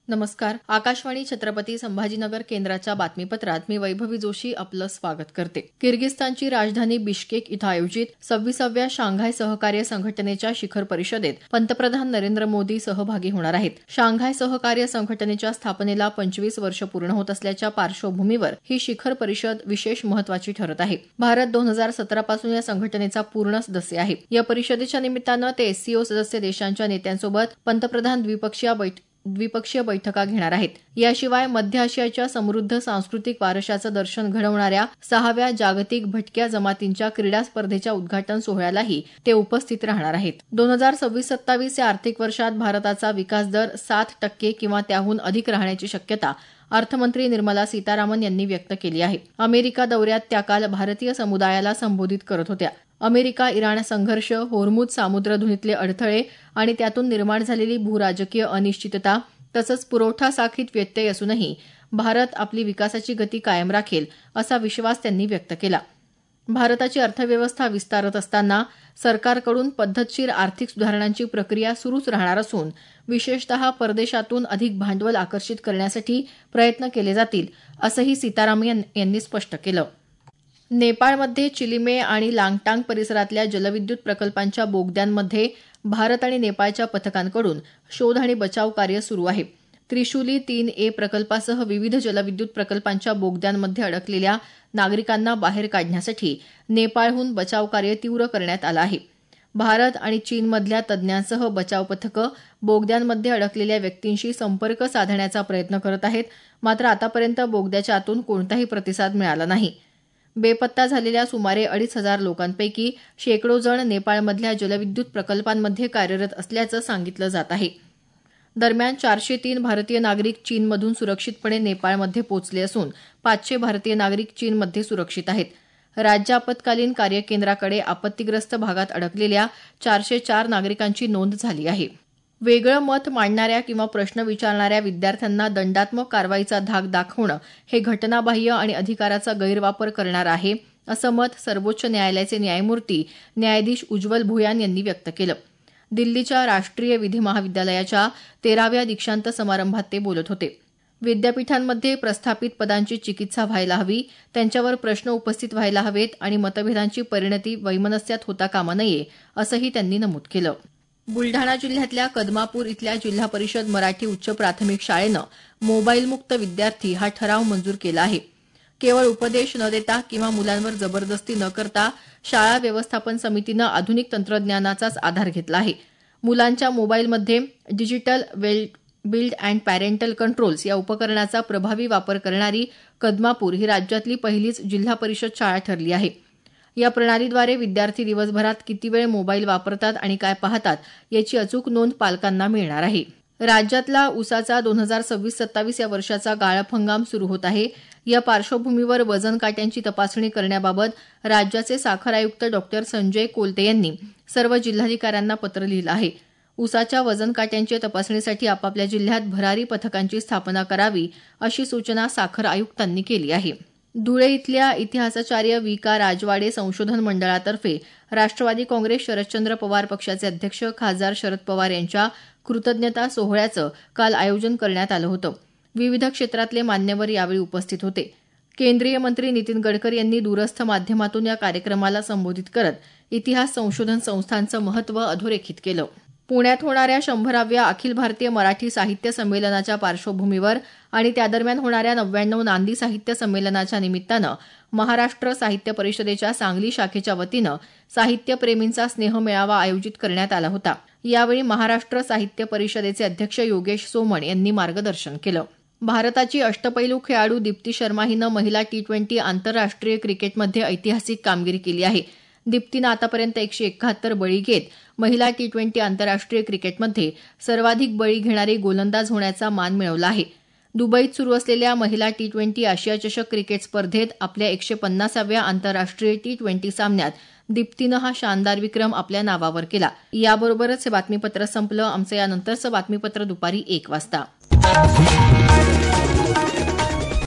नमस्कार. आकाशवाणी छत्रपती संभाजीनगर केंद्राच्या बातमीपत्रात मी वैभवी जोशी आपलं स्वागत करते. किर्गिस्तानची राजधानी बिश्केक इथं आयोजित 26व्या शांघाय सहकार्य संघटनेच्या शिखर परिषदेत पंतप्रधान नरेंद्र मोदी सहभागी होणार आहेत. शांघाय सहकार्य संघटनेच्या स्थापनेला 25 वर्ष पूर्ण होत असल्याच्या पार्श्वभूमीवर ही शिखर परिषद विशेष महत्वाची ठरत आहे. भारत 2017 पासून या संघटनेचा पूर्ण सदस्य आहे. या परिषदेच्या निमित्तानं ते एससीओ सदस्य देशांच्या नेत्यांसोबत पंतप्रधान द्विपक्षीय बैठका घेणार आहेत. याशिवाय मध्य आशियाच्या समृद्ध सांस्कृतिक वारशाचं दर्शन घडवणाऱ्या 6व्या जागतिक भटक्या जमातींच्या क्रीडा स्पर्धेच्या उद्घाटन सोहळ्यालाही ते उपस्थित राहणार आहेत. 2026-27 या आर्थिक वर्षात भारताचा विकास दर 7% किंवा त्याहून अधिक राहण्याची शक्यता अर्थमंत्री निर्मला सीतारामन यांनी व्यक्त केली आहे. अमेरिका दौऱ्यात त्या काल भारतीय समुदायाला संबोधित करत होत्या. अमेरिका इराण संघर्ष, होर्मुझ सामुद्रधुनीतले अडथळे आणि त्यातून निर्माण झालेली भूराजकीय अनिश्चितता तसंच पुरवठा साखळीत व्यत्यय असूनही भारत आपली विकासाची गती कायम राखेल असा विश्वास त्यांनी व्यक्त केला. भारताची अर्थव्यवस्था विस्तारत असताना सरकारकडून पद्धतशीर आर्थिक सुधारणांची प्रक्रिया सुरूच राहणार असून विशेषतः परदेशातून अधिक भांडवल आकर्षित करण्यासाठी प्रयत्न केले जातील असंही सीतारामन यांनी स्पष्ट केलं. नेपाळमध्ये चिलिमे आणि लांगटांग परिसरातल्या जलविद्युत प्रकल्पांच्या बोगद्यांमध्ये भारत आणि नेपाळच्या पथकांकडून शोध आणि बचाव कार्य सुरू आहे. त्रिशुली 3A प्रकल्पासह विविध जलविद्युत प्रकल्पांच्या बोगद्यांमध्ये अडकलेल्या नागरिकांना बाहेर काढण्यासाठी नेपाळहून बचाव कार्य तीव्र करण्यात आलं आहे. भारत आणि चीनमधल्या तज्ज्ञांसह बचाव पथकं बोगद्यांमध्ये अडकलेल्या व्यक्तींशी संपर्क साधण्याचा प्रयत्न करत आहेत. मात्र आतापर्यंत बोगद्याच्या आतून कोणताही प्रतिसाद मिळाला नाही. बेपत्ता झालेल्या सुमारे 2,500 लोकांपैकी शेकडो जण नेपाळमधल्या जलविद्युत प्रकल्पांमध्ये कार्यरत असल्याचं सांगितलं जात आहे. दरम्यान 403 भारतीय नागरिक चीनमधून सुरक्षितपणे नेपाळमध्ये पोहोचले असून 500 भारतीय नागरिक चीनमध्ये सुरक्षित आहेत. राज्य आपत्कालीन कार्यकेंद्राकडे आपत्तीग्रस्त भागात अडकलेल्या 404 नागरिकांची नोंद झाली आहे. वेगळं मत मांडणाऱ्या किंवा प्रश्न विचारणाऱ्या विद्यार्थ्यांना दंडात्मक कारवाईचा धाक दाखवणं हे घटनाबाह्य आणि अधिकाराचा गैरवापर करणार आहे असं मत सर्वोच्च न्यायालयाचे न्यायमूर्ती न्यायाधीश उज्ज्वल भुयान यांनी व्यक्त केलं. दिल्लीच्या राष्ट्रीय विधी महाविद्यालयाच्या 13व्या दीक्षांत समारंभात ते बोलत होते. विद्यापीठांमध्ये प्रस्थापित पदांची चिकित्सा व्हायला हवी, त्यांच्यावर प्रश्न उपस्थित व्हायला हवेत आणि मतभेदांची परिणती वैमनस्यात होता कामा नये असंही त्यांनी नमूद केलं. बुलढाणा जिल्ह्यातल्या कदमापूर इथल्या जिल्हा परिषद मराठी उच्च प्राथमिक शाळेनं मोबाईलमुक्त विद्यार्थी हा ठराव मंजूर केला आहे. केवळ उपदेश न देता किंवा मुलांवर जबरदस्ती न करता शाळा व्यवस्थापन समितीनं आधुनिक तंत्रज्ञानाचाच आधार घेतला आहे. मुलांच्या मोबाईलमध्ये digital build and parental controls या उपकरणाचा प्रभावी वापर करणारी कदमापूर ही राज्यातली पहिलीच जिल्हा परिषद शाळा ठरली आहे. या प्रणालीद्वारे विद्यार्थी दिवसभरात किती वेळ मोबाईल वापरतात आणि काय पाहतात याची अचूक नोंद पालकांना मिळणार आहे. राज्यातला ऊसाचा 2026-27 या वर्षाचा गाळप हंगाम सुरू होत आहे. या पार्श्वभूमीवर वजन काट्यांची तपासणी करण्याबाबत राज्याचे साखर आयुक्त डॉ. संजय कोलते यांनी सर्व जिल्हाधिकाऱ्यांना पत्र लिहिलं आहे. ऊसाच्या वजन काट्यांच्या तपासणीसाठी आपापल्या जिल्ह्यात भरारी पथकांची स्थापना करावी अशी सूचना साखर आयुक्तांनी केली आहे. धुळे इथल्या इतिहासाचार्य विका राजवाडे संशोधन मंडळातर्फे राष्ट्रवादी काँग्रेस शरदचंद्र पवार पक्षाचे अध्यक्ष खासदार शरद पवार यांच्या कृतज्ञता सोहळ्याचं काल आयोजन करण्यात आलं होतं. विविध क्षेत्रातले मान्यवर यावेळी उपस्थित होते. केंद्रीय मंत्री नितीन गडकरी यांनी दूरस्थ माध्यमातून या कार्यक्रमाला संबोधित करत इतिहास संशोधन संस्थांचं महत्त्व अधोरेखित केलं. पुण्यात होणाऱ्या 100व्या अखिल भारतीय मराठी साहित्य संमेलनाच्या पार्श्वभूमीवर आणि त्यादरम्यान होणाऱ्या 99 नांदी साहित्य संमेलनाच्या निमित्तानं महाराष्ट्र साहित्य परिषदेच्या सांगली शाखेच्या वतीनं साहित्यप्रेमींचा स्नेहमेळावा आयोजित करण्यात आला होता. यावेळी महाराष्ट्र साहित्य परिषदेचे अध्यक्ष योगेश सोमण यांनी मार्गदर्शन केलं. भारताची अष्टपैलू खेळाडू दीप्ती शर्मा हिनं महिला T20 आंतरराष्ट्रीय क्रिकेटमध्ये ऐतिहासिक कामगिरी केली आहे. दीप्तीनं आतापर्यंत 171 बळी घेत महिला T20 आंतरराष्ट्रीय क्रिकेटमध्ये सर्वाधिक बळी घेणारी गोलंदाज होण्याचा मान मिळवला आहे. दुबईत सुरू असलेल्या महिला T20 आशिया चषक क्रिकेट स्पर्धेत आपल्या 150व्या आंतरराष्ट्रीय T20 सामन्यात दीप्तीनं हा शानदार विक्रम आपल्या नावावर केला. याबरोबरच हे बातमीपत्र संपलं. आमचं यानंतरचं बातमीपत्र दुपारी 1 वाजता.